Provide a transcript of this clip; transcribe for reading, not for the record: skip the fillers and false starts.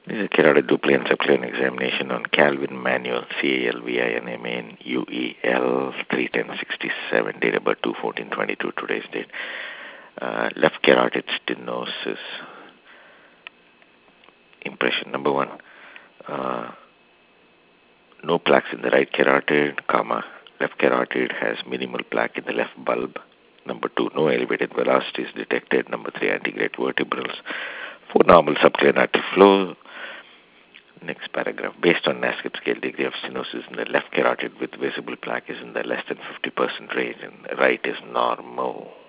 This is carotid dupli and subclavian examination on Calvin Manuel, CALVINMANUEL, 31067, date of birth 2/14/22, today's date. Left carotid stenosis. Impression number one, no plaques in the right carotid, comma, left carotid has minimal plaque in the left bulb. Number two, no elevated velocities detected. Number three, antegrade vertebrals. Four, normal subclavian artery flow. Next paragraph. Based on NASCAP scale, degree of stenosis in the left carotid with visible plaque is in the less than 50% range, and right is normal.